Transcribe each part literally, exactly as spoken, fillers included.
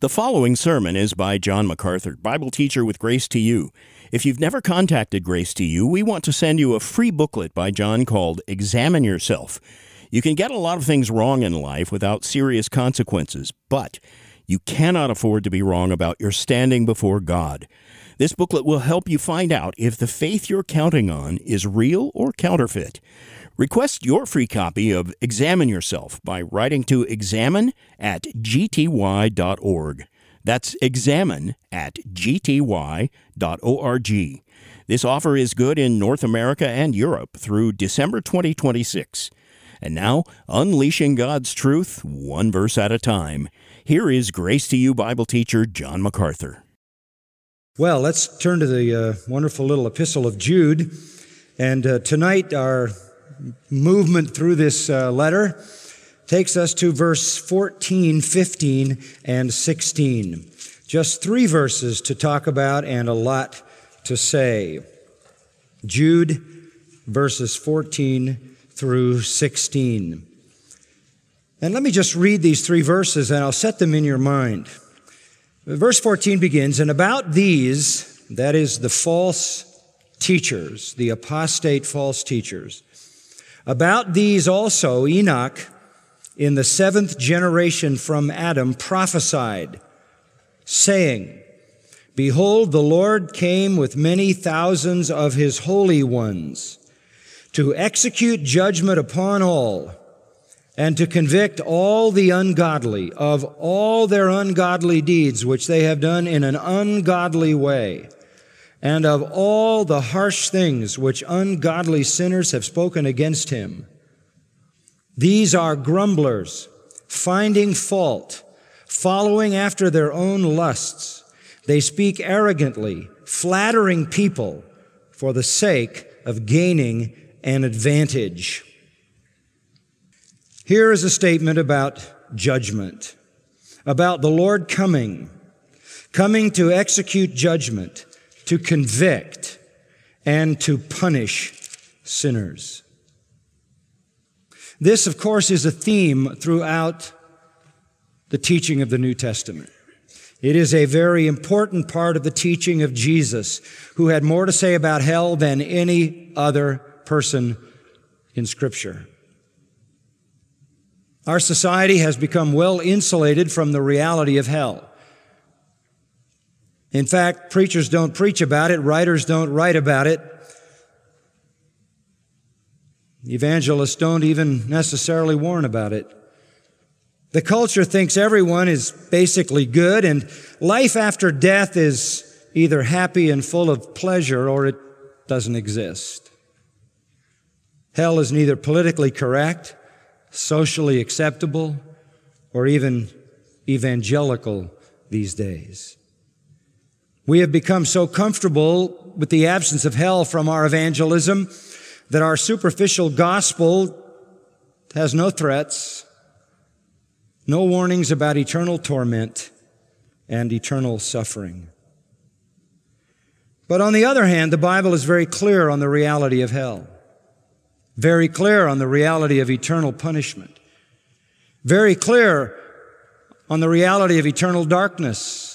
The following sermon is by John MacArthur, Bible teacher with Grace to You. If you've never contacted Grace to You, we want to send you a free booklet by John called Examine Yourself. You can get a lot of things wrong in life without serious consequences, but you cannot afford to be wrong about your standing before God. This booklet will help you find out if the faith you're counting on is real or counterfeit. Request your free copy of Examine Yourself by writing to examine at g t y dot org. That's examine at g t y dot org. This offer is good in North America and Europe through December twenty twenty-six. And now, unleashing God's truth, one verse at a time. Here is Grace to You Bible teacher John MacArthur. Well, let's turn to the uh, wonderful little epistle of Jude. And uh, tonight our movement through this uh, letter takes us to verse fourteen, fifteen, and sixteen. Just three verses to talk about and a lot to say. Jude, verses fourteen through sixteen. And let me just read these three verses and I'll set them in your mind. Verse fourteen begins, "And about these," that is the false teachers, the apostate false teachers, "about these also Enoch, in the seventh generation from Adam, prophesied, saying, Behold, the Lord came with many thousands of his holy ones, to execute judgment upon all, and to convict all the ungodly of all their ungodly deeds which they have done in an ungodly way, and of all the harsh things which ungodly sinners have spoken against him. These are grumblers, finding fault, following after their own lusts. They speak arrogantly, flattering people for the sake of gaining an advantage." Here is a statement about judgment, about the Lord coming, coming to execute judgment, to convict, and to punish sinners. This, of course, is a theme throughout the teaching of the New Testament. It is a very important part of the teaching of Jesus, who had more to say about hell than any other person in Scripture. Our society has become well insulated from the reality of hell. In fact, preachers don't preach about it, writers don't write about it. Evangelists don't even necessarily warn about it. The culture thinks everyone is basically good, and life after death is either happy and full of pleasure or it doesn't exist. Hell is neither politically correct, socially acceptable, or even evangelical these days. We have become so comfortable with the absence of hell from our evangelism that our superficial gospel has no threats, no warnings about eternal torment and eternal suffering. But on the other hand, the Bible is very clear on the reality of hell, very clear on the reality of eternal punishment, very clear on the reality of eternal darkness.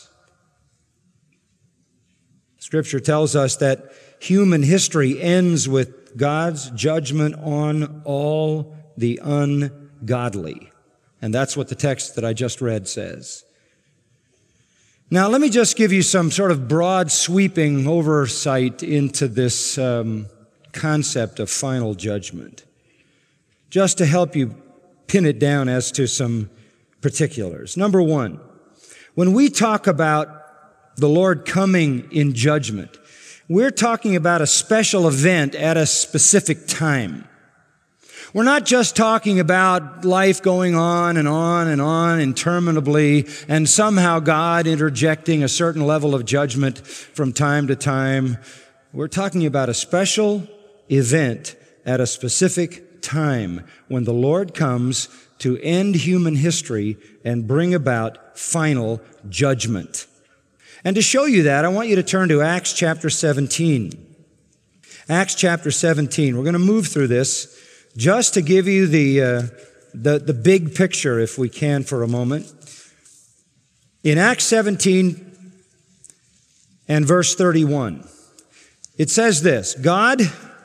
Scripture tells us that human history ends with God's judgment on all the ungodly. And that's what the text that I just read says. Now, let me just give you some sort of broad sweeping oversight into this um, concept of final judgment, just to help you pin it down as to some particulars. Number one, when we talk about the Lord coming in judgment, we're talking about a special event at a specific time. We're not just talking about life going on and on and on interminably and somehow God interjecting a certain level of judgment from time to time. We're talking about a special event at a specific time when the Lord comes to end human history and bring about final judgment. And to show you that, I want you to turn to Acts chapter seventeen. Acts chapter seventeen. We're going to move through this just to give you the, uh, the, the big picture, if we can, for a moment. In Acts seventeen and verse thirty-one, it says this, God,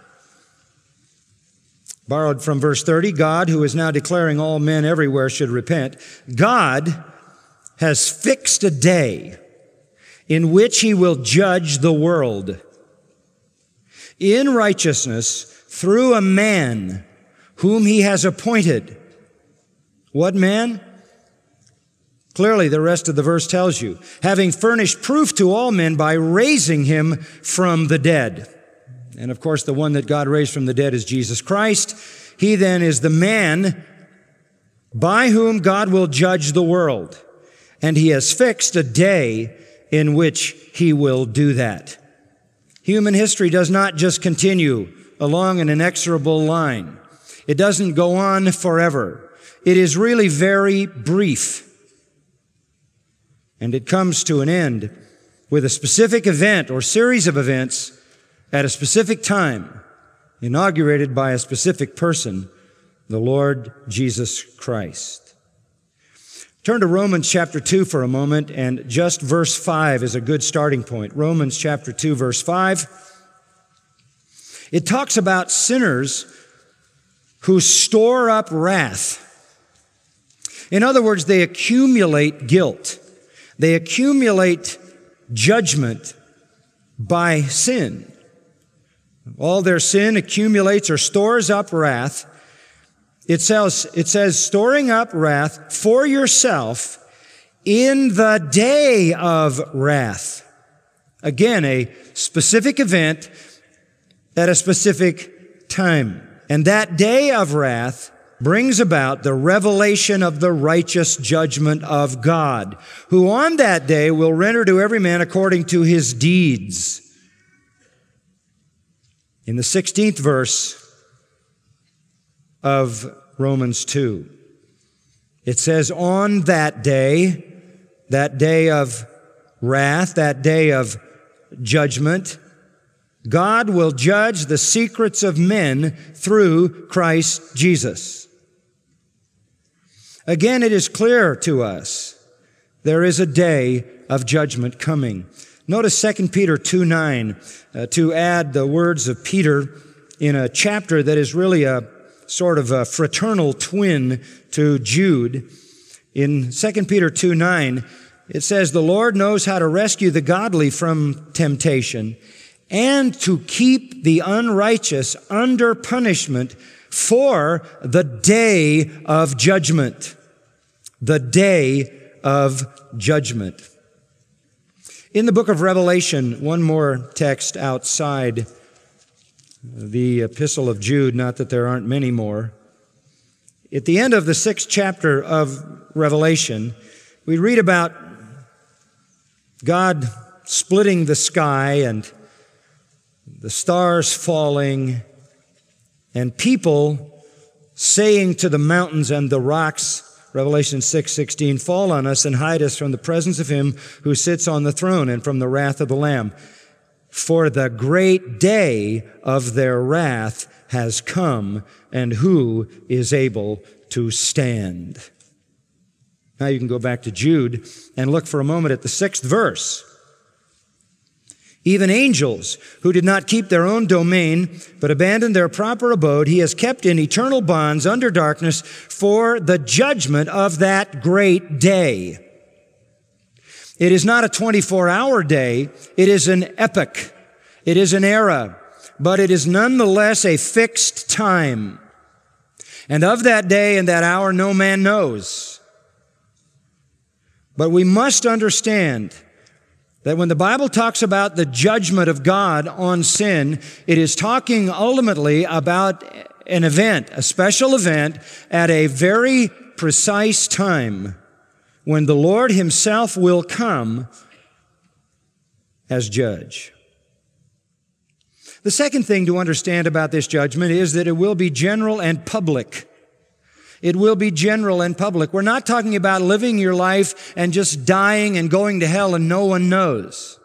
borrowed from verse thirty, God, who is now declaring all men everywhere should repent, God has fixed a day in which he will judge the world in righteousness through a man whom he has appointed. What man? Clearly, the rest of the verse tells you, having furnished proof to all men by raising him from the dead. And of course, the one that God raised from the dead is Jesus Christ. He then is the man by whom God will judge the world. And he has fixed a day in which he will do that. Human history does not just continue along an inexorable line. It doesn't go on forever. It is really very brief. And it comes to an end with a specific event or series of events at a specific time, inaugurated by a specific person, the Lord Jesus Christ. Turn to Romans chapter two for a moment, and just verse five is a good starting point. Romans chapter two, verse five. It talks about sinners who store up wrath. In other words, they accumulate guilt. They accumulate judgment by sin. All their sin accumulates or stores up wrath. It says, it says, storing up wrath for yourself in the day of wrath. Again, a specific event at a specific time. And that day of wrath brings about the revelation of the righteous judgment of God, who on that day will render to every man according to his deeds. In the sixteenth verse of Romans two, it says, on that day, that day of wrath, that day of judgment, God will judge the secrets of men through Christ Jesus. Again, it is clear to us there is a day of judgment coming. Notice Second Peter two nine, uh, to add the words of Peter in a chapter that is really a sort of a fraternal twin to Jude. In Second Peter two nine, it says, the Lord knows how to rescue the godly from temptation and to keep the unrighteous under punishment for the day of judgment. The day of judgment. In the book of Revelation, one more text outside the epistle of Jude, not that there aren't many more. At the end of the sixth chapter of Revelation, we read about God splitting the sky and the stars falling, and people saying to the mountains and the rocks, Revelation six sixteen, fall on us and hide us from the presence of him who sits on the throne and from the wrath of the Lamb. For the great day of their wrath has come, and who is able to stand? Now you can go back to Jude and look for a moment at the sixth verse. Even angels who did not keep their own domain, but abandoned their proper abode, he has kept in eternal bonds under darkness for the judgment of that great day. It is not a twenty-four hour day. It is an epoch. It is an era, but it is nonetheless a fixed time. And of that day and that hour, no man knows. But we must understand that when the Bible talks about the judgment of God on sin, it is talking ultimately about an event, a special event at a very precise time when the Lord himself will come as judge. The second thing to understand about this judgment is that it will be general and public. It will be general and public. We're not talking about living your life and just dying and going to hell and no one knows.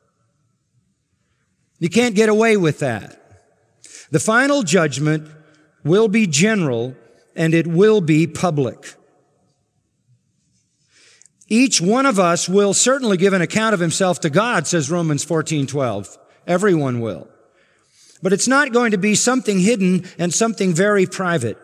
You can't get away with that. The final judgment will be general and it will be public. Each one of us will certainly give an account of himself to God, says Romans fourteen twelve. Everyone will. But it's not going to be something hidden and something very private.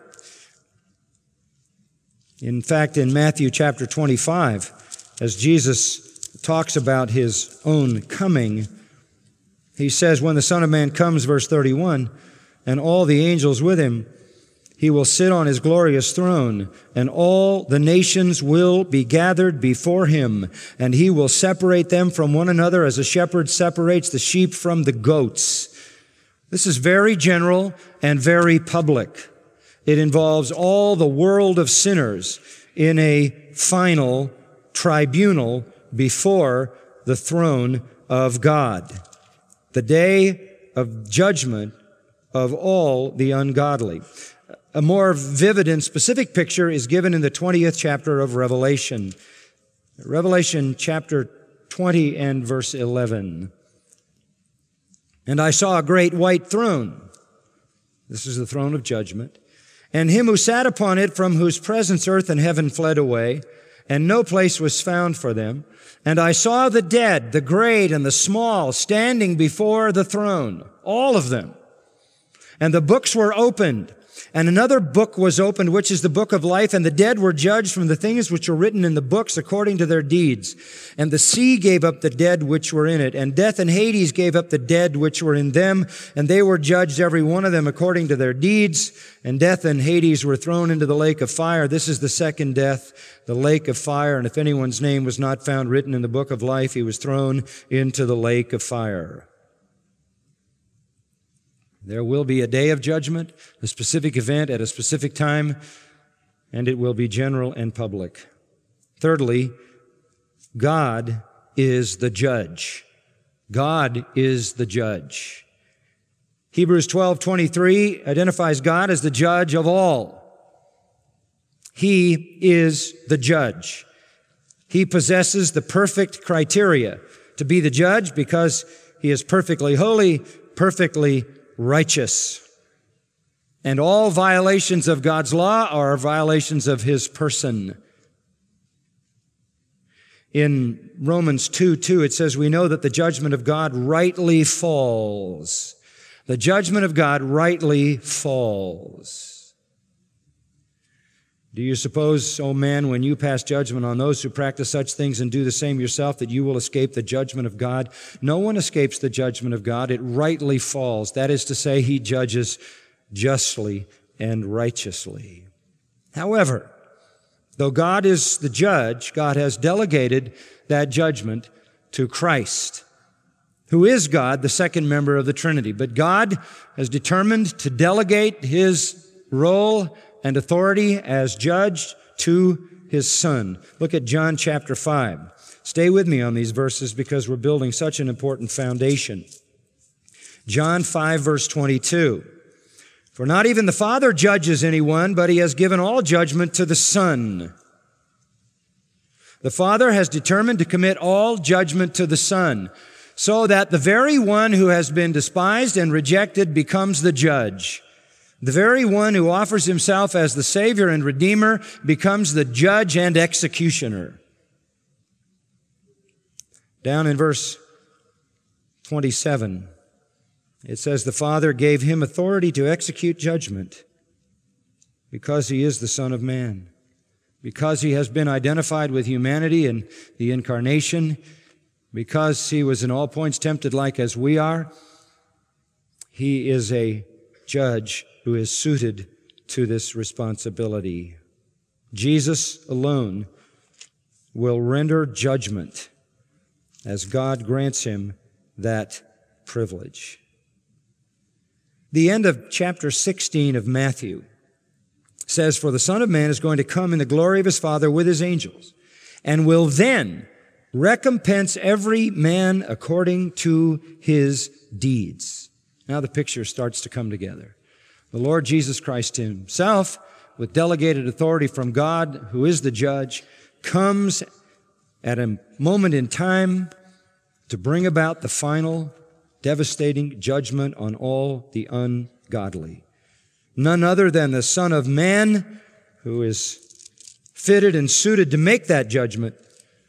In fact, in Matthew chapter twenty-five, as Jesus talks about his own coming, he says, when the Son of Man comes, verse thirty-one, and all the angels with him, he will sit on his glorious throne, and all the nations will be gathered before him, and he will separate them from one another as a shepherd separates the sheep from the goats. This is very general and very public. It involves all the world of sinners in a final tribunal before the throne of God. The day of judgment of all the ungodly. A more vivid and specific picture is given in the twentieth chapter of Revelation. Revelation chapter twenty and verse eleven. And I saw a great white throne. This is the throne of judgment. And him who sat upon it, from whose presence earth and heaven fled away, and no place was found for them. And I saw the dead, the great and the small, standing before the throne, all of them. And the books were opened. And another book was opened, which is the book of life, and the dead were judged from the things which were written in the books according to their deeds. And the sea gave up the dead which were in it, and death and Hades gave up the dead which were in them, and they were judged every one of them according to their deeds. And death and Hades were thrown into the lake of fire. This is the second death, the lake of fire. And if anyone's name was not found written in the book of life, he was thrown into the lake of fire. There will be a day of judgment, a specific event at a specific time, and it will be general and public. Thirdly, God is the judge. God is the judge. Hebrews twelve twenty-three identifies God as the judge of all. He is the judge. He possesses the perfect criteria to be the judge because he is perfectly holy, perfectly righteous. And all violations of God's law are violations of his person. In Romans two two, it says, we know that the judgment of God rightly falls. The judgment of God rightly falls. Do you suppose, O man, when you pass judgment on those who practice such things and do the same yourself, that you will escape the judgment of God? No one escapes the judgment of God. It rightly falls. That is to say, he judges justly and righteously. However, though God is the judge, God has delegated that judgment to Christ, who is God, the second member of the Trinity. But God has determined to delegate his role and authority as judge to his Son. Look at John chapter five. Stay with me on these verses because we're building such an important foundation. John five verse twenty-two. For not even the Father judges anyone, but he has given all judgment to the Son. The Father has determined to commit all judgment to the Son, so that the very one who has been despised and rejected becomes the judge. The very one who offers himself as the Savior and Redeemer becomes the judge and executioner. Down in verse twenty-seven, it says, the Father gave him authority to execute judgment because he is the Son of Man. Because he has been identified with humanity in the incarnation, because he was in all points tempted like as we are, he is a judge who is suited to this responsibility. Jesus alone will render judgment as God grants him that privilege. The end of chapter sixteen of Matthew says, for the Son of Man is going to come in the glory of his Father with his angels, and will then recompense every man according to his deeds. Now the picture starts to come together. The Lord Jesus Christ himself, with delegated authority from God, who is the judge, comes at a moment in time to bring about the final devastating judgment on all the ungodly. None other than the Son of Man, who is fitted and suited to make that judgment,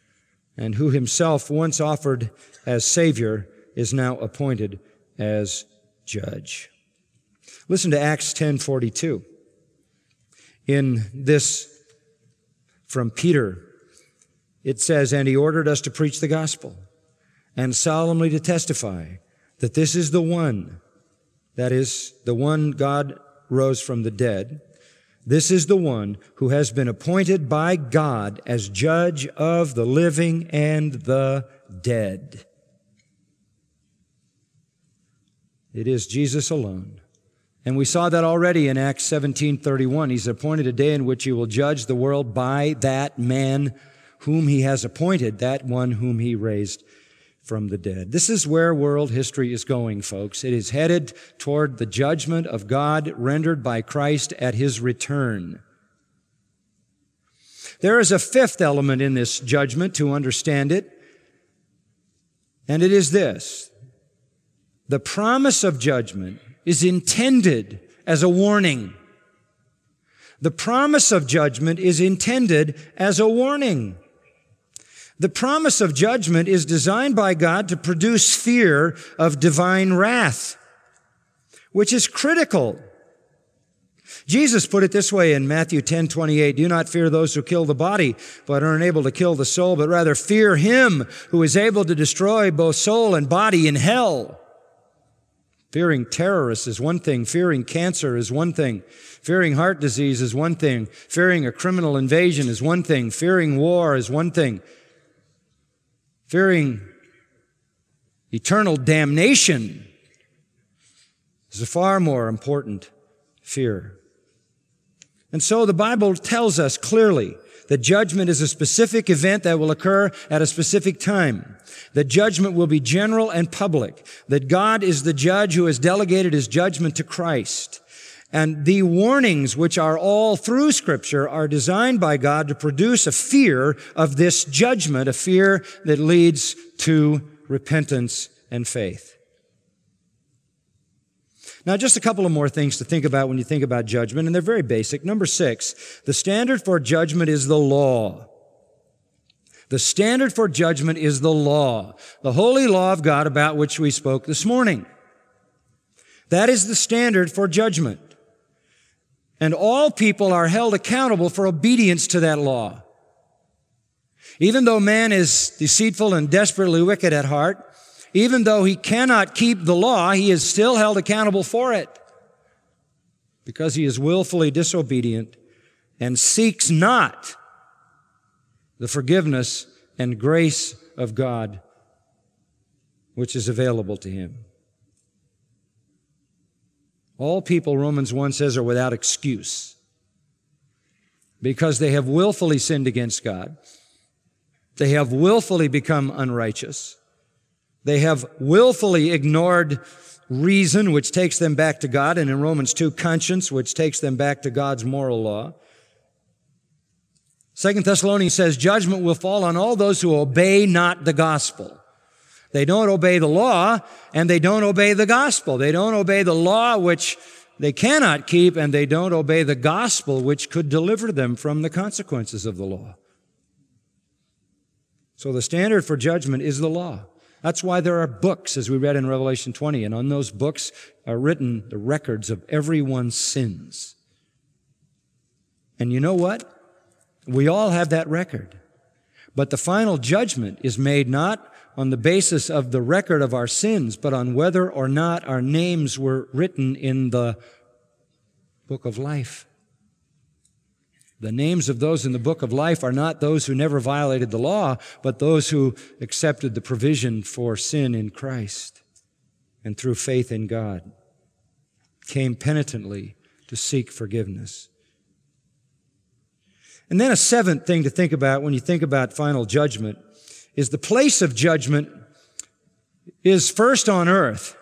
and who himself once offered as Savior is now appointed as Judge. Listen to Acts ten forty-two. In this from Peter, it says, "And he ordered us to preach the gospel and solemnly to testify that this is the one," that is, the one God rose from the dead, "this is the one who has been appointed by God as judge of the living and the dead." It is Jesus alone. And we saw that already in Acts seventeen thirty-one. He's appointed a day in which he will judge the world by that man whom he has appointed, that one whom he raised from the dead. This is where world history is going, folks. It is headed toward the judgment of God rendered by Christ at his return. There is a fifth element in this judgment to understand it, and it is this: the promise of judgment is intended as a warning. The promise of judgment is intended as a warning. The promise of judgment is designed by God to produce fear of divine wrath, which is critical. Jesus put it this way in Matthew ten twenty-eight, "Do not fear those who kill the body, but are unable to kill the soul, but rather fear him who is able to destroy both soul and body in hell." Fearing terrorists is one thing. Fearing cancer is one thing. Fearing heart disease is one thing. Fearing a criminal invasion is one thing. Fearing war is one thing. Fearing eternal damnation is a far more important fear. And so the Bible tells us clearly that judgment is a specific event that will occur at a specific time. That judgment will be general and public. That God is the judge who has delegated his judgment to Christ. And the warnings, which are all through Scripture, are designed by God to produce a fear of this judgment, a fear that leads to repentance and faith. Now, just a couple of more things to think about when you think about judgment, and they're very basic. Number six, the standard for judgment is the law. The standard for judgment is the law, the holy law of God about which we spoke this morning. That is the standard for judgment. And all people are held accountable for obedience to that law. Even though man is deceitful and desperately wicked at heart, even though he cannot keep the law, he is still held accountable for it because he is willfully disobedient and seeks not the forgiveness and grace of God which is available to him. All people, Romans one says, are without excuse because they have willfully sinned against God. They have willfully become unrighteous. They have willfully ignored reason, which takes them back to God, and in Romans two, conscience, which takes them back to God's moral law. Second Thessalonians says judgment will fall on all those who obey not the gospel. They don't obey the law, and they don't obey the gospel. They don't obey the law, which they cannot keep, and they don't obey the gospel, which could deliver them from the consequences of the law. So the standard for judgment is the law. That's why there are books, as we read in Revelation twenty, and on those books are written the records of everyone's sins. And you know what? We all have that record. But the final judgment is made not on the basis of the record of our sins, but on whether or not our names were written in the book of life. The names of those in the book of life are not those who never violated the law, but those who accepted the provision for sin in Christ and through faith in God came penitently to seek forgiveness. And then a seventh thing to think about when you think about final judgment is the place of judgment is first on earth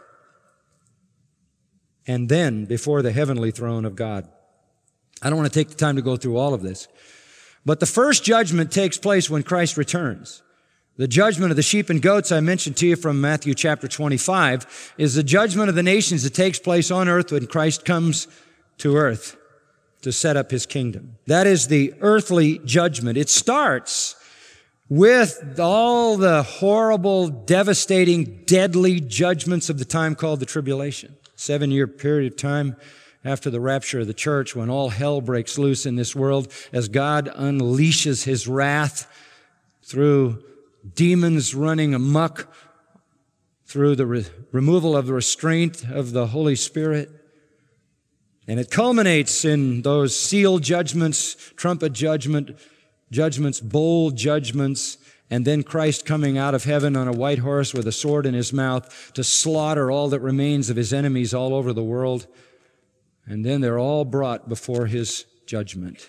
and then before the heavenly throne of God. I don't want to take the time to go through all of this. But the first judgment takes place when Christ returns. The judgment of the sheep and goats I mentioned to you from Matthew chapter twenty-five is the judgment of the nations that takes place on earth when Christ comes to earth to set up his kingdom. That is the earthly judgment. It starts with all the horrible, devastating, deadly judgments of the time called the tribulation. Seven-year period of time after the rapture of the church, when all hell breaks loose in this world, as God unleashes His wrath through demons running amok, through the re- removal of the restraint of the Holy Spirit. And it culminates in those seal judgments, trumpet judgment, judgments, bowl judgments, and then Christ coming out of heaven on a white horse with a sword in His mouth to slaughter all that remains of His enemies all over the world. And then they're all brought before His judgment.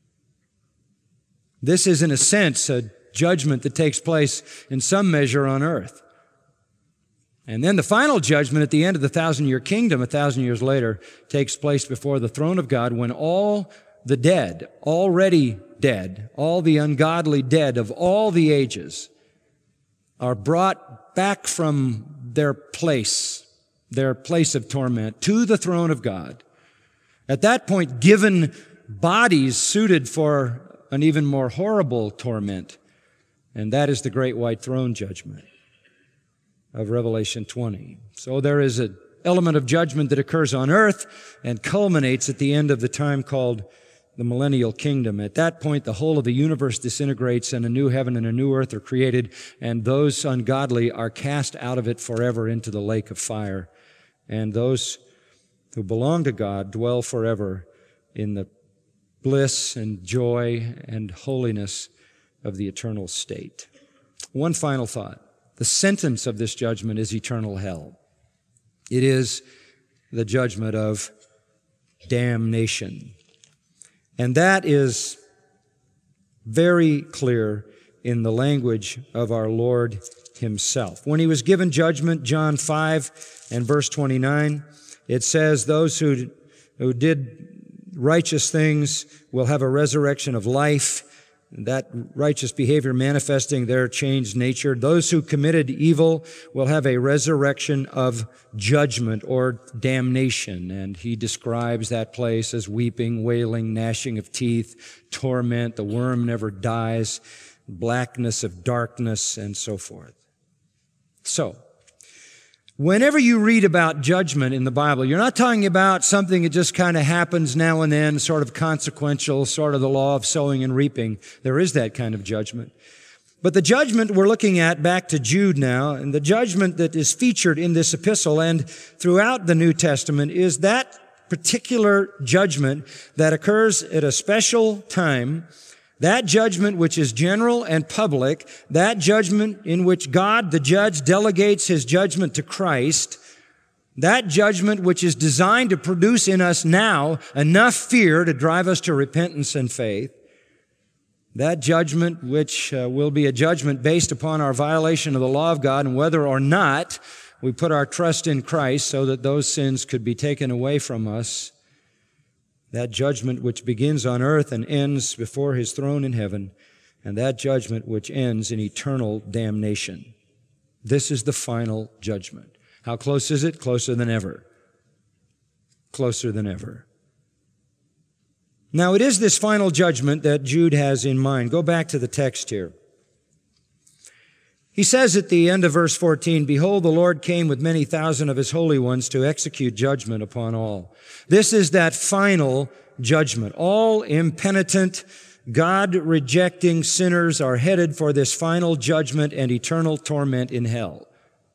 This is, in a sense, a judgment that takes place in some measure on earth. And then the final judgment at the end of the thousand-year kingdom, a thousand years later, takes place before the throne of God, when all the dead, already dead, all the ungodly dead of all the ages are brought back from their place, their place of torment, to the throne of God. At that point, given bodies suited for an even more horrible torment, and that is the great white throne judgment of Revelation twenty. So there is an element of judgment that occurs on earth and culminates at the end of the time called the millennial kingdom. At that point, the whole of the universe disintegrates and a new heaven and a new earth are created, and those ungodly are cast out of it forever into the lake of fire. And those who belong to God dwell forever in the bliss and joy and holiness of the eternal state. One final thought. The sentence of this judgment is eternal hell. It is the judgment of damnation. And that is very clear in the language of our Lord Himself. When He was given judgment, John five and verse twenty-nine, it says, those who, who did righteous things will have a resurrection of life, that righteous behavior manifesting their changed nature. Those who committed evil will have a resurrection of judgment or damnation. And He describes that place as weeping, wailing, gnashing of teeth, torment, the worm never dies, blackness of darkness, and so forth. So, whenever you read about judgment in the Bible, you're not talking about something that just kind of happens now and then, sort of consequential, sort of the law of sowing and reaping. There is that kind of judgment. But the judgment we're looking at, back to Jude now, and the judgment that is featured in this epistle and throughout the New Testament is that particular judgment that occurs at a special time. That judgment which is general and public, that judgment in which God, the judge, delegates His judgment to Christ, that judgment which is designed to produce in us now enough fear to drive us to repentance and faith, that judgment which uh, will be a judgment based upon our violation of the law of God and whether or not we put our trust in Christ so that those sins could be taken away from us, that judgment which begins on earth and ends before His throne in heaven, and that judgment which ends in eternal damnation. This is the final judgment. How close is it? Closer than ever. Closer than ever. Now, it is this final judgment that Jude has in mind. Go back to the text here. He says at the end of verse fourteen, "Behold, the Lord came with many thousand of His holy ones to execute judgment upon all." This is that final judgment. All impenitent, God-rejecting sinners are headed for this final judgment and eternal torment in hell.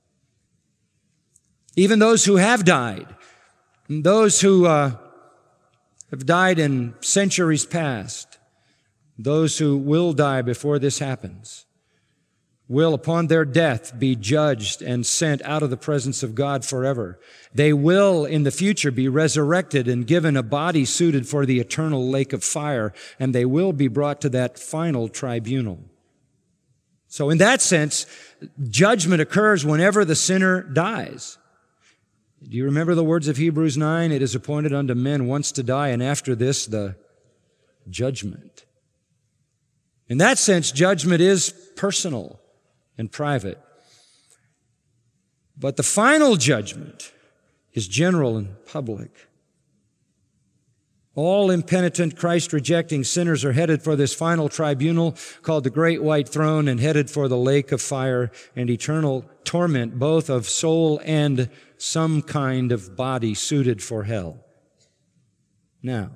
Even those who have died, those who uh, have died in centuries past, those who will die before this happens, will upon their death be judged and sent out of the presence of God forever. They will in the future be resurrected and given a body suited for the eternal lake of fire, and they will be brought to that final tribunal. So in that sense, judgment occurs whenever the sinner dies. Do you remember the words of Hebrews nine? It is appointed unto men once to die, and after this, the judgment. In that sense, judgment is personal and private. But the final judgment is general and public. All impenitent, Christ-rejecting sinners are headed for this final tribunal called the Great White Throne and headed for the lake of fire and eternal torment, both of soul and some kind of body suited for hell. Now,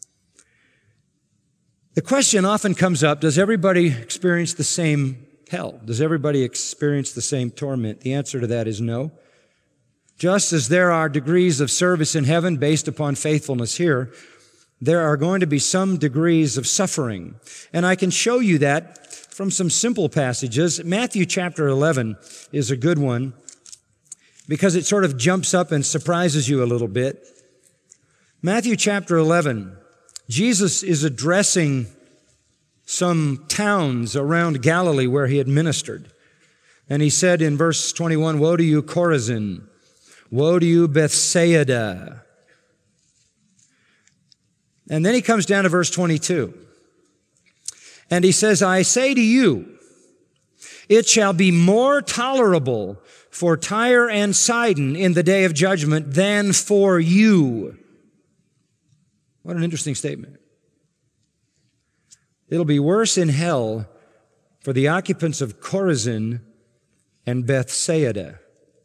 the question often comes up, does everybody experience the same hell? Does everybody experience the same torment? The answer to that is no. Just as there are degrees of service in heaven based upon faithfulness here, there are going to be some degrees of suffering. And I can show you that from some simple passages. Matthew chapter eleven is a good one because it sort of jumps up and surprises you a little bit. Matthew chapter eleven, Jesus is addressing some towns around Galilee where he had ministered. And he said in verse twenty-one, "Woe to you, Chorazin! Woe to you, Bethsaida!" And then he comes down to verse twenty-two. And he says, "I say to you, it shall be more tolerable for Tyre and Sidon in the day of judgment than for you." What an interesting statement. It'll be worse in hell for the occupants of Chorazin and Bethsaida.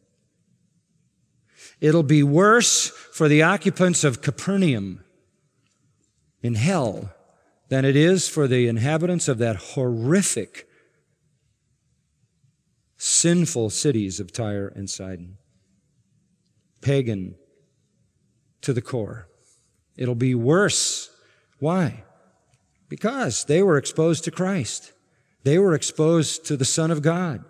It'll be worse for the occupants of Capernaum in hell than it is for the inhabitants of that horrific, sinful cities of Tyre and Sidon. Pagan to the core. It'll be worse. Why? Because they were exposed to Christ. They were exposed to the Son of God.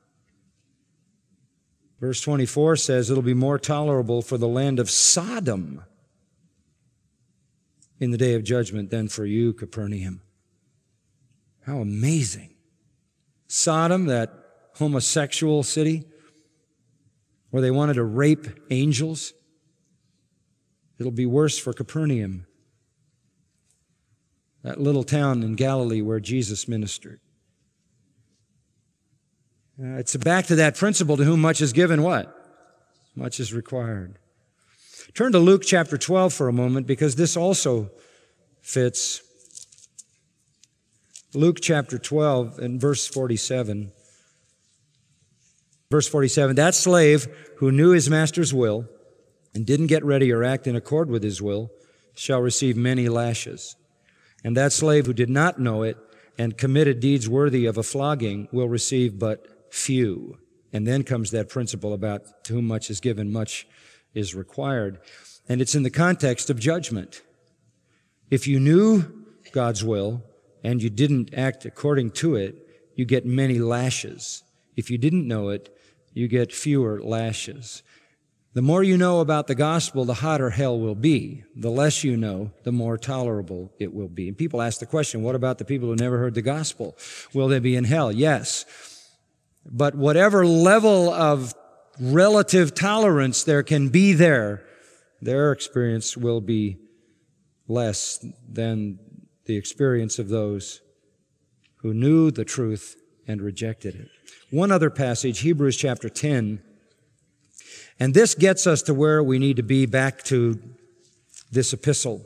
Verse twenty-four says it'll be more tolerable for the land of Sodom in the day of judgment than for you, Capernaum. How amazing. Sodom, that homosexual city where they wanted to rape angels. It'll be worse for Capernaum, that little town in Galilee where Jesus ministered. Uh, it's back to that principle, to whom much is given, what? Much is required. Turn to Luke chapter twelve for a moment, because this also fits. Luke chapter twelve and verse forty-seven. Verse forty-seven, "That slave who knew his master's will and didn't get ready or act in accord with his will shall receive many lashes. And that slave who did not know it and committed deeds worthy of a flogging will receive but few." And then comes that principle about to whom much is given, much is required. And it's in the context of judgment. If you knew God's will and you didn't act according to it, you get many lashes. If you didn't know it, you get fewer lashes. The more you know about the gospel, the hotter hell will be. The less you know, the more tolerable it will be. And people ask the question, what about the people who never heard the gospel? Will they be in hell? Yes. But whatever level of relative tolerance there can be there, their experience will be less than the experience of those who knew the truth and rejected it. One other passage, Hebrews chapter ten, and this gets us to where we need to be, back to this epistle.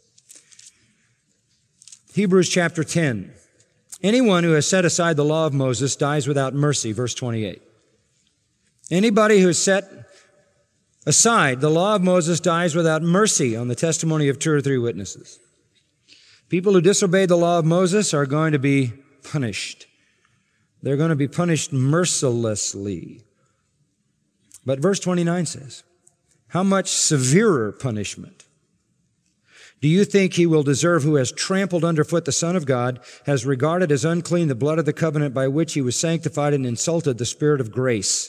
Hebrews chapter ten. "Anyone who has set aside the law of Moses dies without mercy," verse twenty-eight. Anybody who has set aside the law of Moses dies without mercy on the testimony of two or three witnesses. People who disobey the law of Moses are going to be punished. They're going to be punished mercilessly. But verse twenty-nine says, "How much severer punishment do you think he will deserve who has trampled underfoot the Son of God, has regarded as unclean the blood of the covenant by which he was sanctified, and insulted the Spirit of grace?"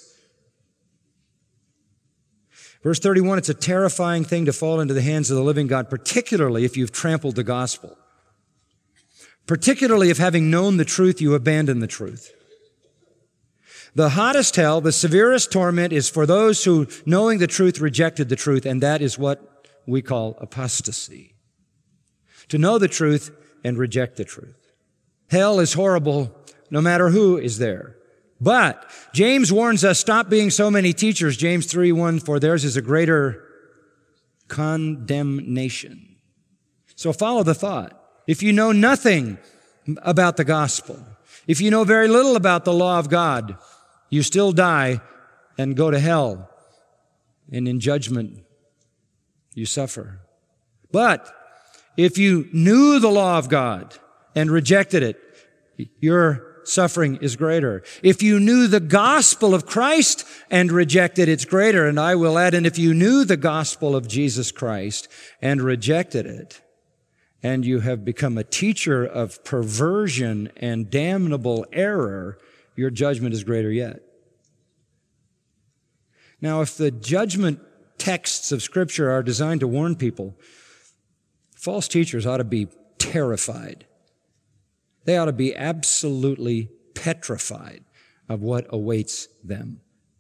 Verse thirty-one, it's a terrifying thing to fall into the hands of the living God, particularly if you've trampled the gospel. Particularly if, having known the truth, you abandon the truth. The hottest hell, the severest torment, is for those who, knowing the truth, rejected the truth, and that is what we call apostasy. To know the truth and reject the truth. Hell is horrible no matter who is there. But James warns us, stop being so many teachers. James three one, "For theirs is a greater condemnation." So follow the thought. If you know nothing about the gospel, if you know very little about the law of God, you still die and go to hell, and in judgment you suffer. But if you knew the law of God and rejected it, your suffering is greater. If you knew the gospel of Christ and rejected it, it's greater. And I will add, and if you knew the gospel of Jesus Christ and rejected it, and you have become a teacher of perversion and damnable error, your judgment is greater yet. Now, if the judgment texts of Scripture are designed to warn people, false teachers ought to be terrified. They ought to be absolutely petrified of what awaits them.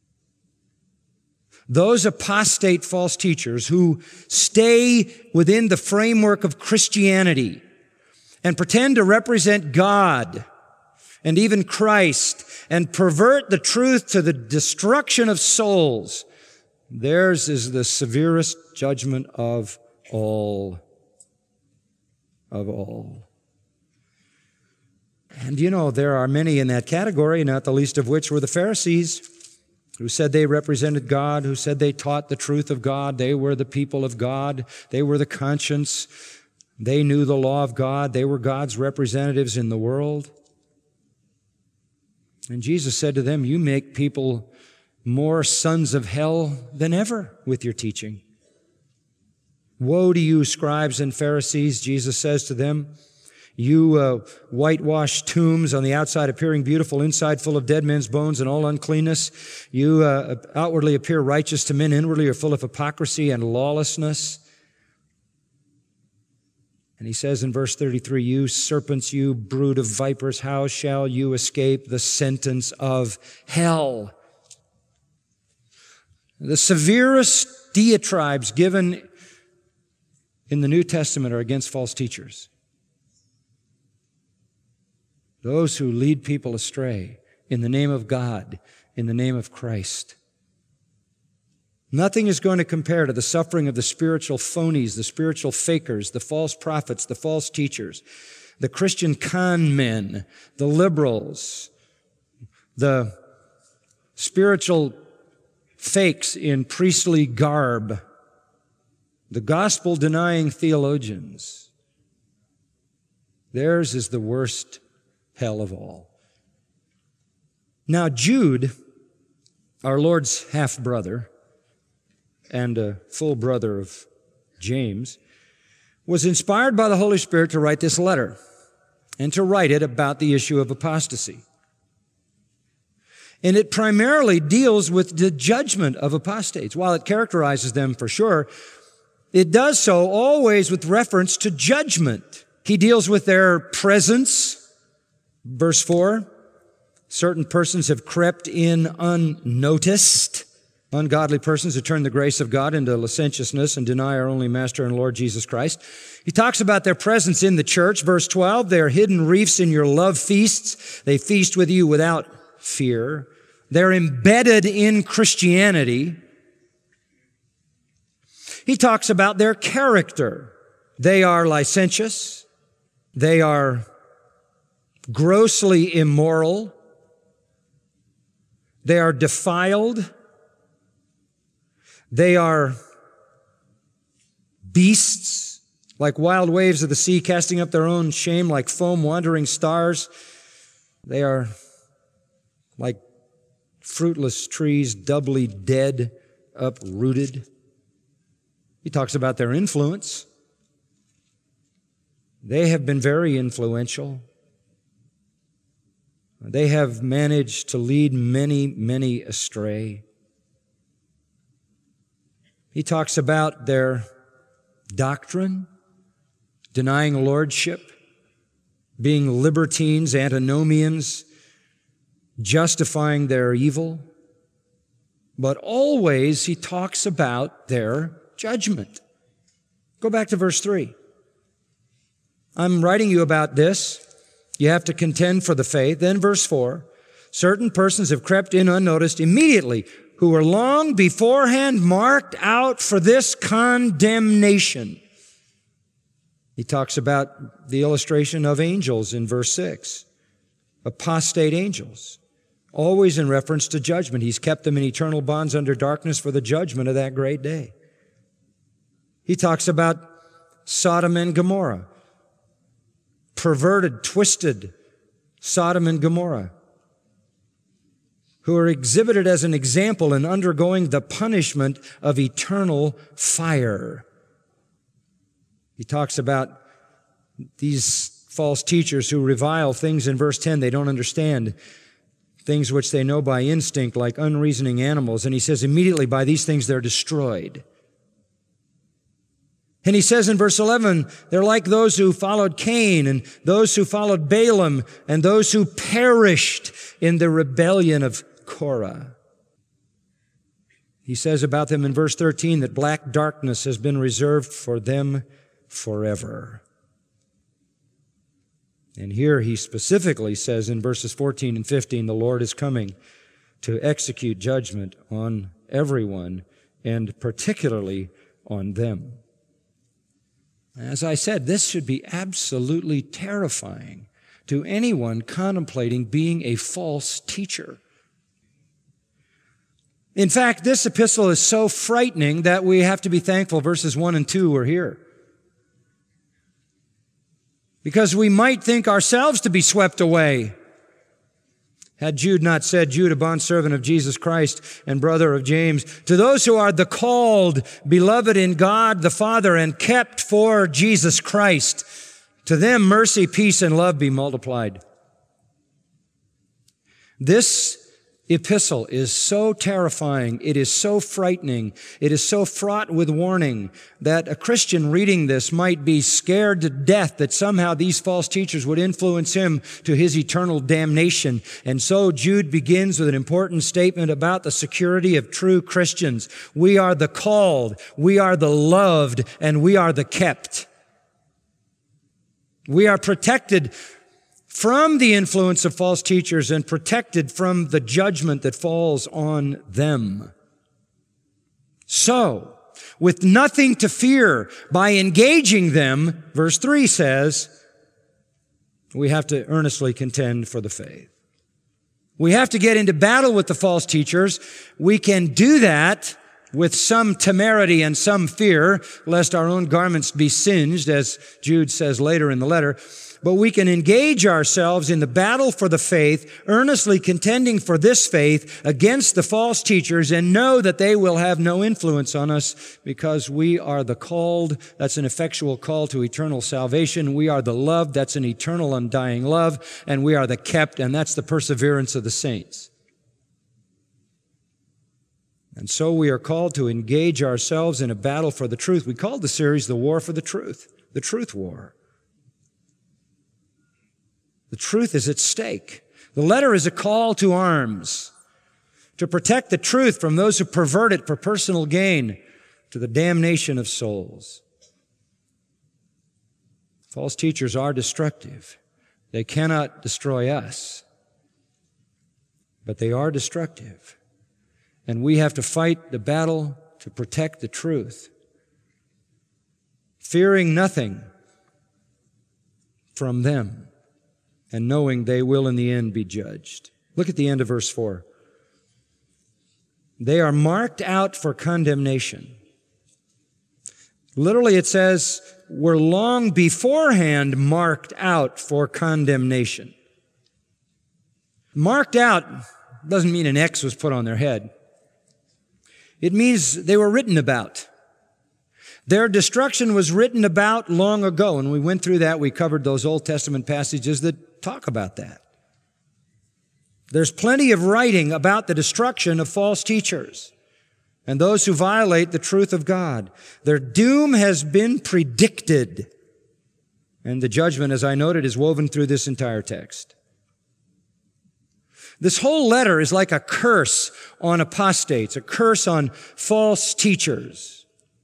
Those apostate false teachers who stay within the framework of Christianity and pretend to represent God and even Christ and pervert the truth to the destruction of souls, theirs is the severest judgment of all. Of all. And you know, there are many in that category, not the least of which were the Pharisees, who said they represented God, who said they taught the truth of God. They were the people of God. They were the conscience. They knew the law of God. They were God's representatives in the world. And Jesus said to them, you make people more sons of hell than ever with your teaching. Woe to you, scribes and Pharisees, Jesus says to them, you uh, whitewashed tombs, on the outside appearing beautiful, inside full of dead men's bones and all uncleanness. You uh, outwardly appear righteous to men, inwardly are full of hypocrisy and lawlessness. And he says in verse thirty-three, you serpents, you brood of vipers, how shall you escape the sentence of hell? The severest diatribes given in the New Testament are against false teachers. Those who lead people astray in the name of God, in the name of Christ. Nothing is going to compare to the suffering of the spiritual phonies, the spiritual fakers, the false prophets, the false teachers, the Christian con men, the liberals, the spiritual fakes in priestly garb, the gospel-denying theologians. Theirs is the worst hell of all. Now, Jude, our Lord's half-brother and a full brother of James, was inspired by the Holy Spirit to write this letter and to write it about the issue of apostasy. And it primarily deals with the judgment of apostates. While it characterizes them for sure, it does so always with reference to judgment. He deals with their presence. Verse four, certain persons have crept in unnoticed, ungodly persons who turn the grace of God into licentiousness and deny our only Master and Lord Jesus Christ. He talks about their presence in the church. Verse twelve, they're hidden reefs in your love feasts. They feast with you without fear. They're embedded in Christianity. He talks about their character. They are licentious. They are grossly immoral. They are defiled. They are beasts, like wild waves of the sea, casting up their own shame, like foam wandering stars. They are like fruitless trees, doubly dead, uprooted. He talks about their influence. They have been very influential. They have managed to lead many, many astray. He talks about their doctrine, denying lordship, being libertines, antinomians, justifying their evil. But always he talks about their judgment. Go back to verse three. I'm writing you about this. You have to contend for the faith. Then verse four, certain persons have crept in unnoticed immediately, who were long beforehand marked out for this condemnation. He talks about the illustration of angels in verse six. Apostate angels, always in reference to judgment. He's kept them in eternal bonds under darkness for the judgment of that great day. He talks about Sodom and Gomorrah, perverted, twisted Sodom and Gomorrah, who are exhibited as an example in undergoing the punishment of eternal fire. He talks about these false teachers who revile things in verse ten they don't understand, things which they know by instinct like unreasoning animals. And he says immediately by these things they're destroyed. And he says in verse eleven, they're like those who followed Cain and those who followed Balaam and those who perished in the rebellion of Korah. He says about them in verse thirteen that black darkness has been reserved for them forever. And here he specifically says in verses fourteen and fifteen, the Lord is coming to execute judgment on everyone and particularly on them. As I said, this should be absolutely terrifying to anyone contemplating being a false teacher. In fact, this epistle is so frightening that we have to be thankful verses one and two are here. Because we might think ourselves to be swept away. Had Jude not said, Jude, a bondservant of Jesus Christ and brother of James, to those who are the called, beloved in God the Father, and kept for Jesus Christ, to them mercy, peace, and love be multiplied. This epistle is so terrifying, it is so frightening, it is so fraught with warning that a Christian reading this might be scared to death that somehow these false teachers would influence him to his eternal damnation. And so Jude begins with an important statement about the security of true Christians. We are the called, we are the loved, and we are the kept. We are protected from the influence of false teachers and protected from the judgment that falls on them. So, with nothing to fear by engaging them, verse three says, we have to earnestly contend for the faith. We have to get into battle with the false teachers. We can do that with some temerity and some fear, lest our own garments be singed, as Jude says later in the letter. But we can engage ourselves in the battle for the faith, earnestly contending for this faith against the false teachers, and know that they will have no influence on us because we are the called. That's an effectual call to eternal salvation. We are the loved. That's an eternal, undying love. And we are the kept, and that's the perseverance of the saints. And so we are called to engage ourselves in a battle for the truth. We called the series The War for the Truth, the Truth War. The truth is at stake. The letter is a call to arms, to protect the truth from those who pervert it for personal gain, to the damnation of souls. False teachers are destructive. They cannot destroy us, but they are destructive. And we have to fight the battle to protect the truth, fearing nothing from them, and knowing they will in the end be judged. Look at the end of verse four. They are marked out for condemnation. Literally it says, were long beforehand marked out for condemnation. Marked out doesn't mean an X was put on their head. It means they were written about. Their destruction was written about long ago. And we went through that. We covered those Old Testament passages that talk about that. There's plenty of writing about the destruction of false teachers and those who violate the truth of God. Their doom has been predicted. And the judgment, as I noted, is woven through this entire text. This whole letter is like a curse on apostates, a curse on false teachers.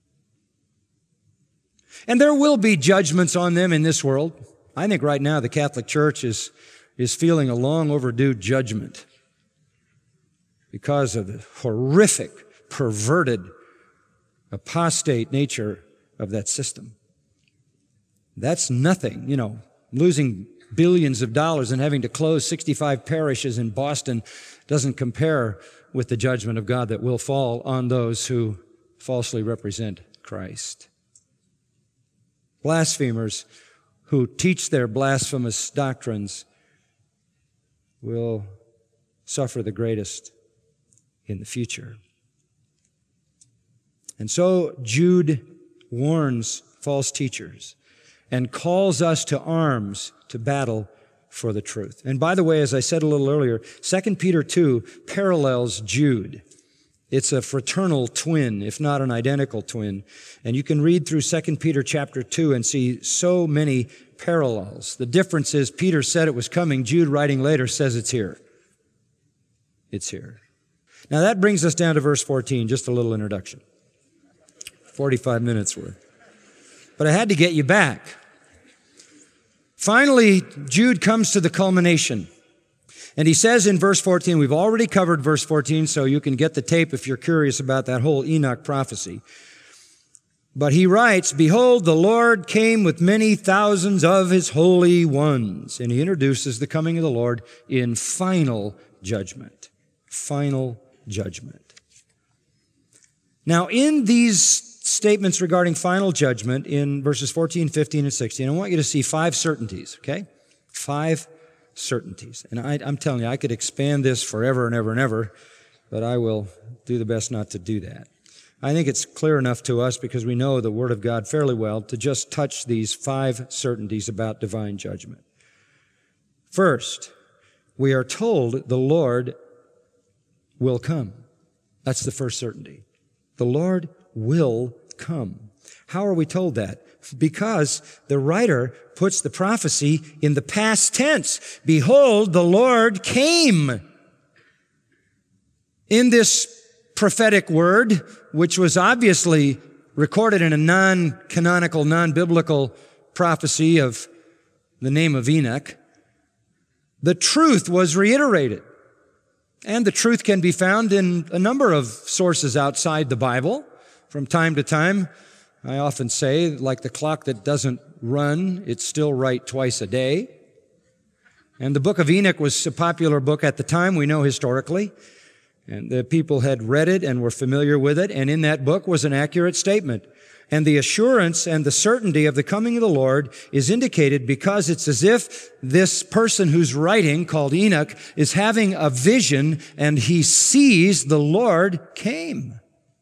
And there will be judgments on them in this world. I think right now the Catholic Church is, is feeling a long overdue judgment because of the horrific, perverted, apostate nature of that system. That's nothing, you know, losing billions of dollars and having to close sixty-five parishes in Boston doesn't compare with the judgment of God that will fall on those who falsely represent Christ. Blasphemers who teach their blasphemous doctrines will suffer the greatest in the future. And so Jude warns false teachers and calls us to arms to battle for the truth. And by the way, as I said a little earlier, Second Peter two parallels Jude. It's a fraternal twin, if not an identical twin. And you can read through Second Peter chapter two and see so many parallels. The difference is Peter said it was coming. Jude, writing later, says it's here. It's here. Now that brings us down to verse fourteen, just a little introduction. forty-five minutes worth. But I had to get you back. Finally, Jude comes to the culmination. And he says in verse fourteen, we've already covered verse fourteen, so you can get the tape if you're curious about that whole Enoch prophecy. But he writes, "Behold, the Lord came with many thousands of his holy ones." And he introduces the coming of the Lord in final judgment. Final judgment. Now, in these statements regarding final judgment in verses fourteen, fifteen, and sixteen, I want you to see five certainties, okay? Five certainties. And I, I'm telling you, I could expand this forever and ever and ever, but I will do the best not to do that. I think it's clear enough to us, because we know the Word of God fairly well, to just touch these five certainties about divine judgment. First, we are told the Lord will come. That's the first certainty. The Lord will come. How are we told that? Because the writer puts the prophecy in the past tense. Behold, the Lord came. In this prophetic word, which was obviously recorded in a non-canonical, non-biblical prophecy of the name of Enoch, the truth was reiterated. And the truth can be found in a number of sources outside the Bible. From time to time, I often say, like the clock that doesn't run, it's still right twice a day. And the book of Enoch was a popular book at the time, we know historically. And the people had read it and were familiar with it. And in that book was an accurate statement. And the assurance and the certainty of the coming of the Lord is indicated because it's as if this person who's writing, called Enoch, is having a vision and he sees the Lord came.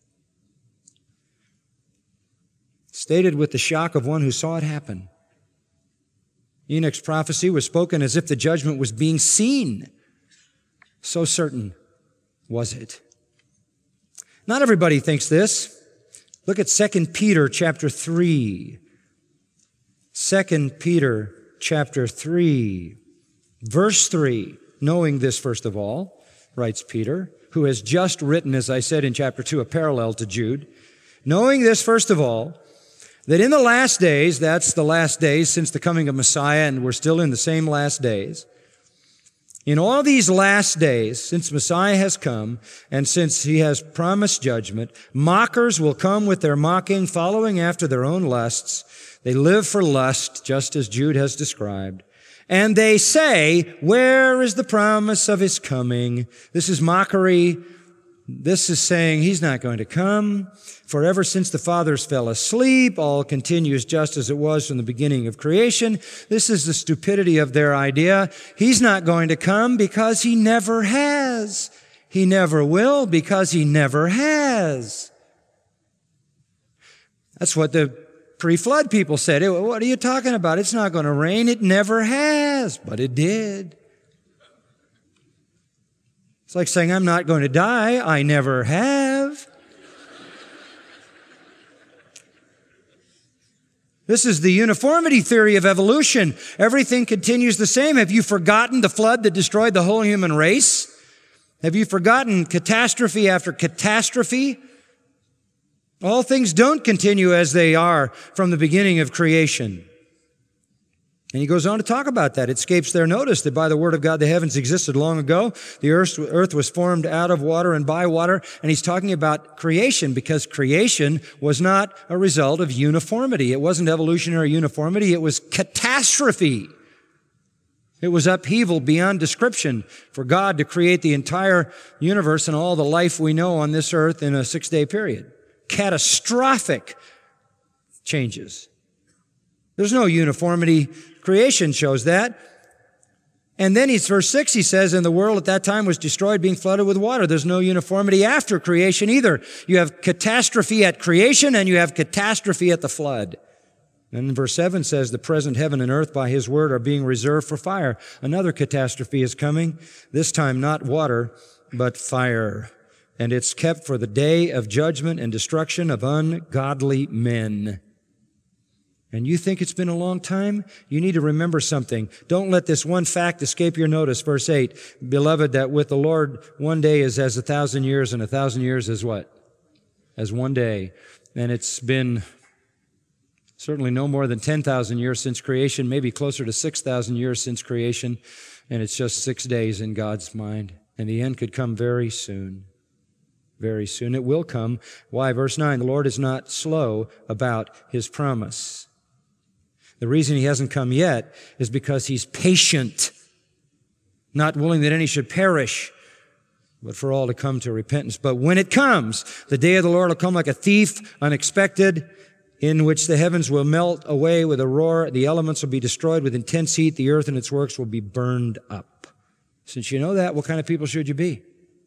Stated with the shock of one who saw it happen. Enoch's prophecy was spoken as if the judgment was being seen. So certain was it. Not everybody thinks this. Look at Second Peter chapter three. Second Peter chapter three, verse three. Knowing this, first of all, writes Peter, who has just written, as I said in chapter two, a parallel to Jude. Knowing this, first of all, that in the last days, that's the last days since the coming of Messiah, and we're still in the same last days. In all these last days, since Messiah has come, and since he has promised judgment, mockers will come with their mocking, following after their own lusts. They live for lust, just as Jude has described. And they say, where is the promise of his coming? This is mockery. This is saying he's not going to come. For ever since the fathers fell asleep, all continues just as it was from the beginning of creation. This is the stupidity of their idea. He's not going to come because he never has. He never will because he never has. That's what the pre-flood people said. What are you talking about? It's not going to rain. It never has. But it did. It's like saying, I'm not going to die. I never have. This is the uniformity theory of evolution. Everything continues the same. Have you forgotten the flood that destroyed the whole human race? Have you forgotten catastrophe after catastrophe? All things don't continue as they are from the beginning of creation. And he goes on to talk about that. It escapes their notice that by the word of God the heavens existed long ago. The earth, earth was formed out of water and by water. And he's talking about creation because creation was not a result of uniformity. It wasn't evolutionary uniformity. It was catastrophe. It was upheaval beyond description for God to create the entire universe and all the life we know on this earth in a six-day period. Catastrophic changes. There's no uniformity. Creation shows that. And then he's, verse six, he says, and the world at that time was destroyed, being flooded with water. There's no uniformity after creation either. You have catastrophe at creation and you have catastrophe at the flood. And verse seven says, the present heaven and earth by his word are being reserved for fire. Another catastrophe is coming, this time not water, but fire. And it's kept for the day of judgment and destruction of ungodly men. And you think it's been a long time? You need to remember something. Don't let this one fact escape your notice. Verse eight, beloved, that with the Lord one day is as a thousand years, and a thousand years is what? As one day. And it's been certainly no more than ten thousand years since creation, maybe closer to six thousand years since creation, and it's just six days in God's mind. And the end could come very soon. Very soon. It will come. Why? Verse nine, the Lord is not slow about his promise. The reason he hasn't come yet is because he's patient, not willing that any should perish, but for all to come to repentance. But when it comes, the day of the Lord will come like a thief, unexpected, in which the heavens will melt away with a roar, the elements will be destroyed with intense heat, the earth and its works will be burned up. Since you know that, what kind of people should you be?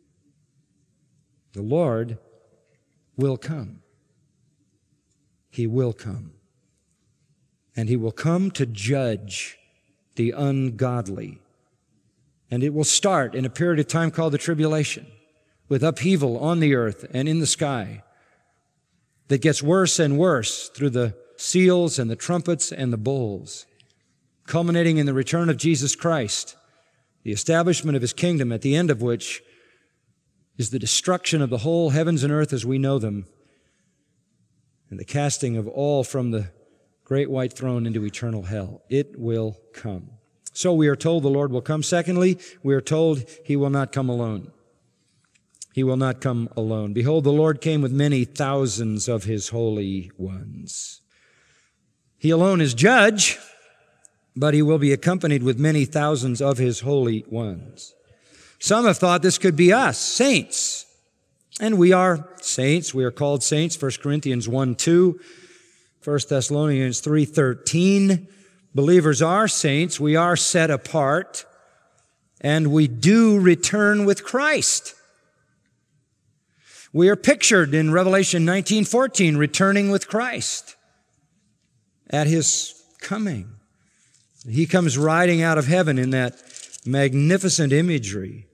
The Lord will come. He will come. And he will come to judge the ungodly. And it will start in a period of time called the tribulation, with upheaval on the earth and in the sky that gets worse and worse through the seals and the trumpets and the bowls, culminating in the return of Jesus Christ, the establishment of his kingdom, at the end of which is the destruction of the whole heavens and earth as we know them, and the casting of all from the great white throne into eternal hell. It will come. So we are told the Lord will come. Secondly, we are told he will not come alone. He will not come alone. Behold, the Lord came with many thousands of his holy ones. He alone is judge, but he will be accompanied with many thousands of his holy ones. Some have thought this could be us, saints. And we are saints. We are called saints. First Corinthians one two. First Thessalonians three thirteen, believers are saints. We are set apart, and we do return with Christ. We are pictured in Revelation nineteen fourteen, returning with Christ at his coming. He comes riding out of heaven in that magnificent imagery.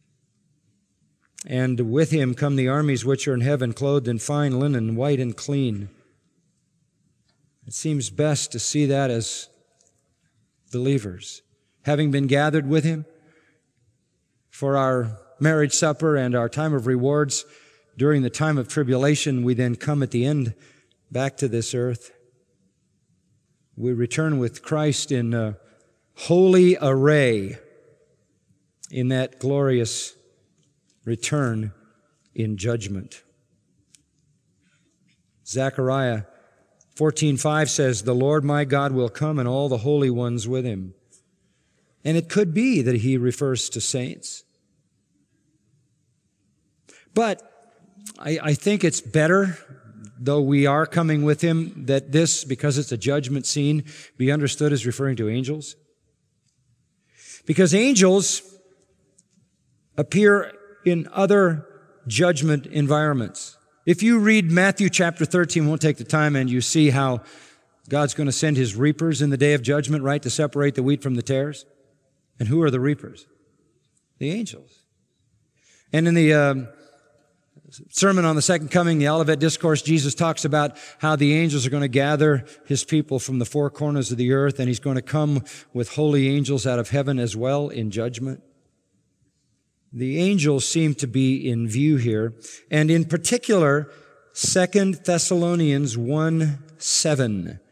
And with him come the armies which are in heaven, clothed in fine linen, white and clean. It seems best to see that as believers, having been gathered with him for our marriage supper and our time of rewards during the time of tribulation. We then come at the end back to this earth. We return with Christ in a holy array in that glorious return in judgment. Zechariah fourteen five says, the Lord my God will come and all the holy ones with him. And it could be that he refers to saints. But I, I think it's better, though we are coming with him, that this, because it's a judgment scene, be understood as referring to angels. Because angels appear in other judgment environments. If you read Matthew chapter thirteen, won't take the time, and you see how God's going to send his reapers in the day of judgment, right, to separate the wheat from the tares. And who are the reapers? The angels. And in the um, Sermon on the Second Coming, the Olivet Discourse, Jesus talks about how the angels are going to gather his people from the four corners of the earth, and he's going to come with holy angels out of heaven as well in judgment. The angels seem to be in view here, and in particular, Second Thessalonians one seven.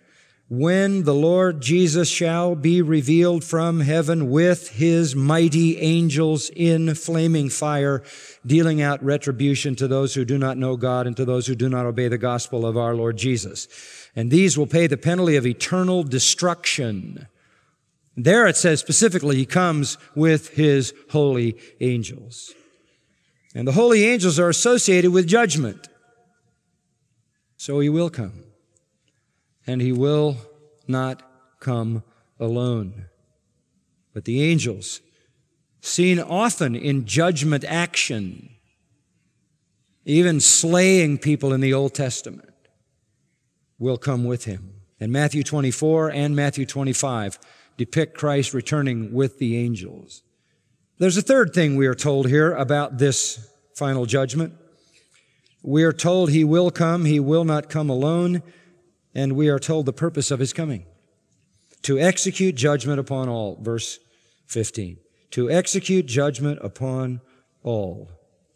when the Lord Jesus shall be revealed from heaven with his mighty angels in flaming fire, dealing out retribution to those who do not know God and to those who do not obey the gospel of our Lord Jesus. And these will pay the penalty of eternal destruction. There it says specifically, he comes with his holy angels. And the holy angels are associated with judgment. So he will come. And he will not come alone. But the angels, seen often in judgment action, even slaying people in the Old Testament, will come with him. And Matthew twenty-four and Matthew twenty-five depict Christ returning with the angels. There's a third thing we are told here about this final judgment. We are told he will come, he will not come alone, and we are told the purpose of his coming. To execute judgment upon all, verse fifteen. To execute judgment upon all.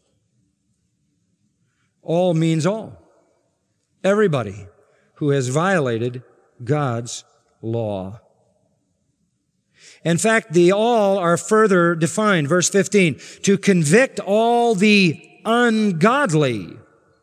All means all. Everybody who has violated God's law. In fact, the all are further defined. Verse fifteen, to convict all the ungodly.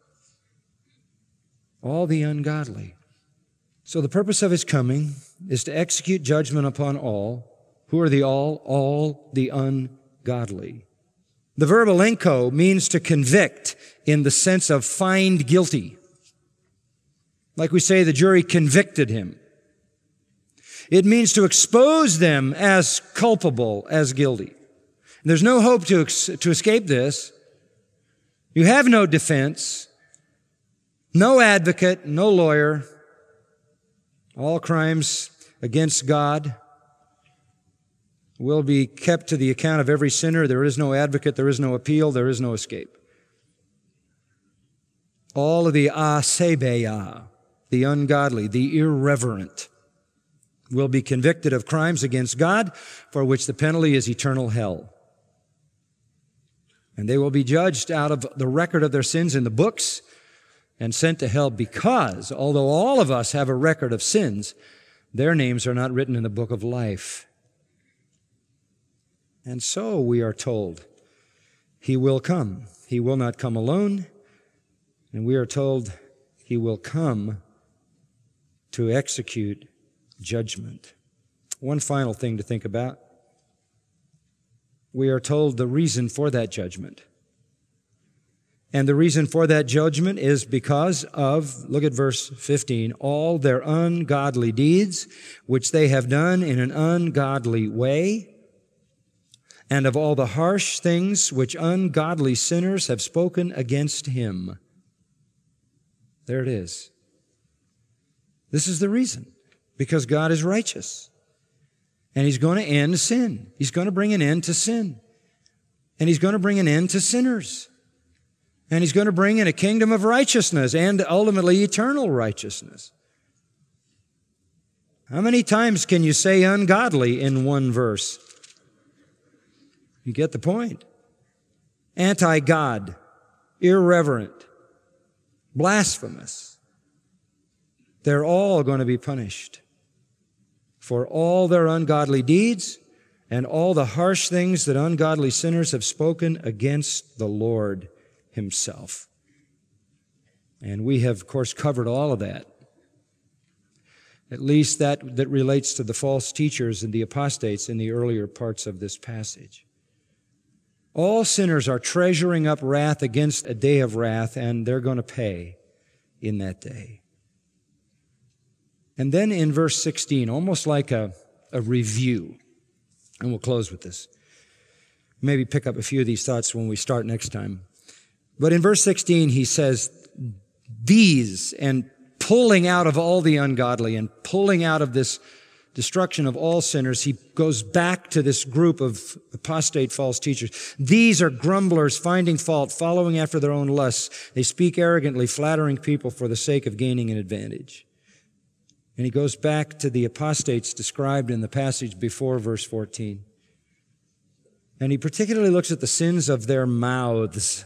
All the ungodly. So the purpose of his coming is to execute judgment upon all. Who are the all? All the ungodly. The verb elenko means to convict in the sense of find guilty. Like we say, the jury convicted him. It means to expose them as culpable, as guilty. There's no hope to, ex- to escape this. You have no defense, no advocate, no lawyer. All crimes against God will be kept to the account of every sinner. There is no advocate, there is no appeal, there is no escape. All of the asebeia, the ungodly, the irreverent, will be convicted of crimes against God, for which the penalty is eternal hell. And they will be judged out of the record of their sins in the books and sent to hell because, although all of us have a record of sins, their names are not written in the book of life. And so we are told, he will come. He will not come alone. And we are told he will come to execute judgment. One final thing to think about. We are told the reason for that judgment. And the reason for that judgment is because of, look at verse fifteen, all their ungodly deeds, which they have done in an ungodly way, and of all the harsh things which ungodly sinners have spoken against him. There it is. This is the reason. Because God is righteous. And he's going to end sin. He's going to bring an end to sin. And he's going to bring an end to sinners. And he's going to bring in a kingdom of righteousness and ultimately eternal righteousness. How many times can you say ungodly in one verse? You get the point. Anti-God, irreverent, blasphemous. They're all going to be punished for all their ungodly deeds and all the harsh things that ungodly sinners have spoken against the Lord himself. And we have, of course, covered all of that. At least that that relates to the false teachers and the apostates in the earlier parts of this passage. All sinners are treasuring up wrath against a day of wrath, and they're going to pay in that day. And then in verse sixteen, almost like a, a review, and we'll close with this. Maybe pick up a few of these thoughts when we start next time. But in verse sixteen, he says, these, and pulling out of all the ungodly and pulling out of this destruction of all sinners, he goes back to this group of apostate false teachers. These are grumblers, finding fault, following after their own lusts. They speak arrogantly, flattering people for the sake of gaining an advantage. And he goes back to the apostates described in the passage before verse fourteen. And he particularly looks at the sins of their mouths.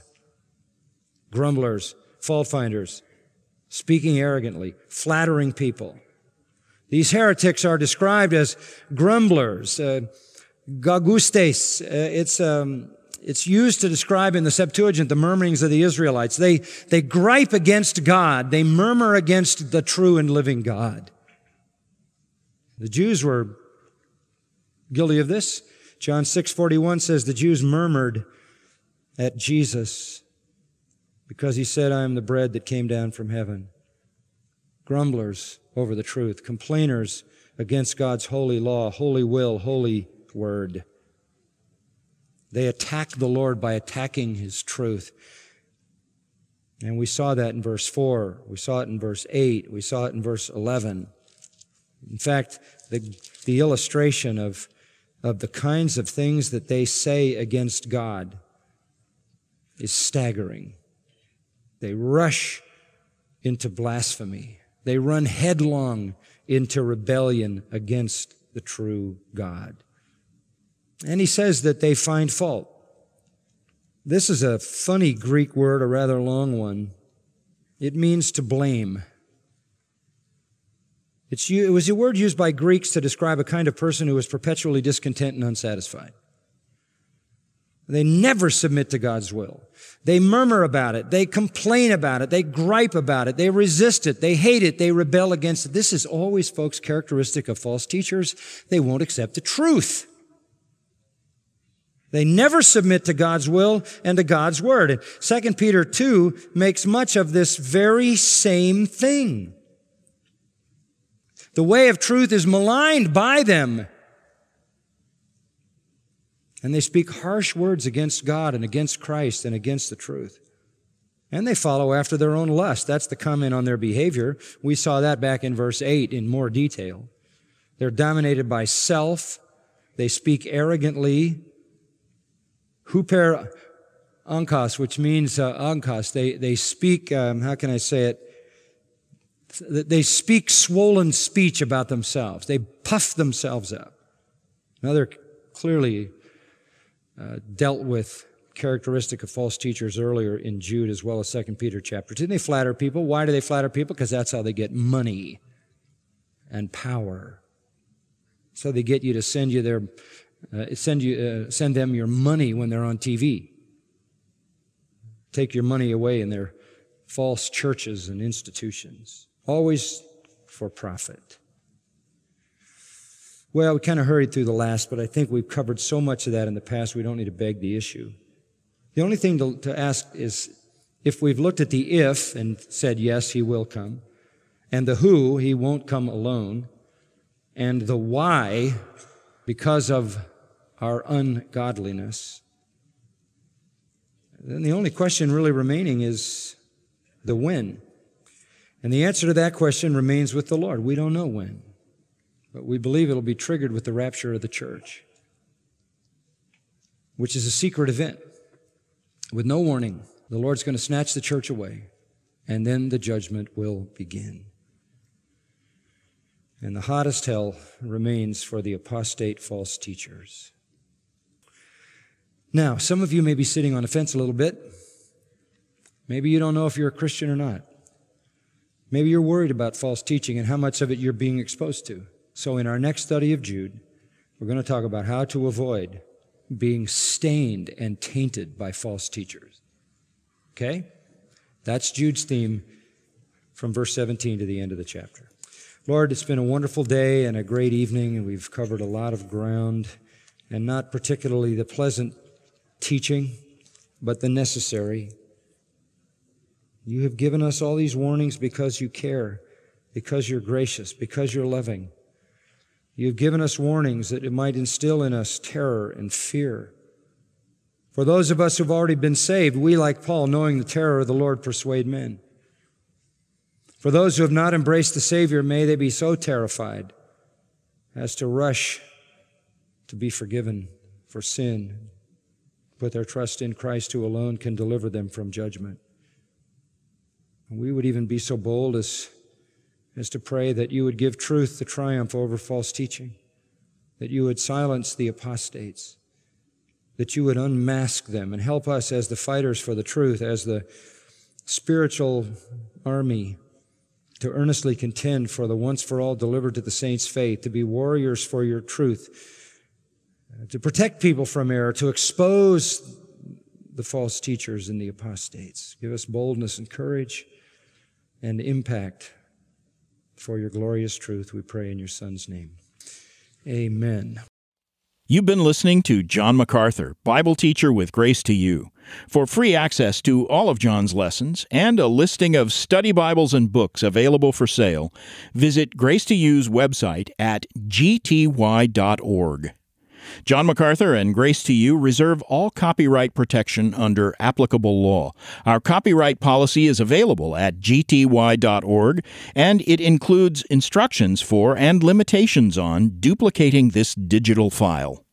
Grumblers, fault finders, speaking arrogantly, flattering people. These heretics are described as grumblers, uh, gagustes. Uh, it's, um, it's used to describe in the Septuagint the murmurings of the Israelites. They, they gripe against God. They murmur against the true and living God. The Jews were guilty of this. John six forty-one says the Jews murmured at Jesus because he said, I am the bread that came down from heaven. Grumblers over the truth, complainers against God's holy law, holy will, holy word. They attack the Lord by attacking His truth. And we saw that in verse four. We saw it in verse eight. We saw it in verse eleven. In fact, the, the illustration of, of the kinds of things that they say against God is staggering. They rush into blasphemy. They run headlong into rebellion against the true God. And he says that they find fault. This is a funny Greek word, a rather long one. It means to blame. It's, it was a word used by Greeks to describe a kind of person who was perpetually discontent and unsatisfied. They never submit to God's will. They murmur about it. They complain about it. They gripe about it. They resist it. They hate it. They rebel against it. This is always, folks, characteristic of false teachers. They won't accept the truth. They never submit to God's will and to God's word. And Second Peter two makes much of this very same thing. The way of truth is maligned by them. And they speak harsh words against God and against Christ and against the truth. And they follow after their own lust. That's the comment on their behavior. We saw that back in verse eight in more detail. They're dominated by self. They speak arrogantly. Huper ankos, which means uh, ankos. They, they speak, um, how can I say it? They speak swollen speech about themselves. They puff themselves up. Another clearly uh, dealt with characteristic of false teachers earlier in Jude as well as Second Peter chapter two. They flatter people. Why do they flatter people? Because that's how they get money and power. So they get you to send you their, uh, send you, uh, send them your money when they're on T V. Take your money away in their false churches and institutions. Always for profit. Well, we kind of hurried through the last, but I think we've covered so much of that in the past, we don't need to beg the issue. The only thing to, to ask is, if we've looked at the if and said, yes, He will come, and the who, He won't come alone, and the why, because of our ungodliness, then the only question really remaining is the when. And the answer to that question remains with the Lord. We don't know when, but we believe it'll be triggered with the rapture of the church, which is a secret event with no warning. The Lord's going to snatch the church away, and then the judgment will begin. And the hottest hell remains for the apostate false teachers. Now, some of you may be sitting on the fence a little bit. Maybe you don't know if you're a Christian or not. Maybe you're worried about false teaching and how much of it you're being exposed to. So in our next study of Jude, we're going to talk about how to avoid being stained and tainted by false teachers. Okay? That's Jude's theme from verse seventeen to the end of the chapter. Lord, it's been a wonderful day and a great evening, and we've covered a lot of ground, and not particularly the pleasant teaching, but the necessary. You have given us all these warnings because you care, because you're gracious, because you're loving. You've given us warnings that it might instill in us terror and fear. For those of us who've already been saved, we, like Paul, knowing the terror of the Lord, persuade men. For those who have not embraced the Savior, may they be so terrified as to rush to be forgiven for sin, put their trust in Christ, who alone can deliver them from judgment. And we would even be so bold as, as to pray that you would give truth the triumph over false teaching, that you would silence the apostates, that you would unmask them and help us as the fighters for the truth, as the spiritual army, to earnestly contend for the once for all delivered to the saints' faith, to be warriors for your truth, to protect people from error, to expose the false teachers and the apostates. Give us boldness and courage and impact for your glorious truth, we pray in your Son's name. Amen. You've been listening to John MacArthur, Bible teacher with Grace to You. For free access to all of John's lessons and a listing of study Bibles and books available for sale, visit Grace to You's website at g t y dot org. John MacArthur and Grace to You reserve all copyright protection under applicable law. Our copyright policy is available at g t y dot org, and it includes instructions for and limitations on duplicating this digital file.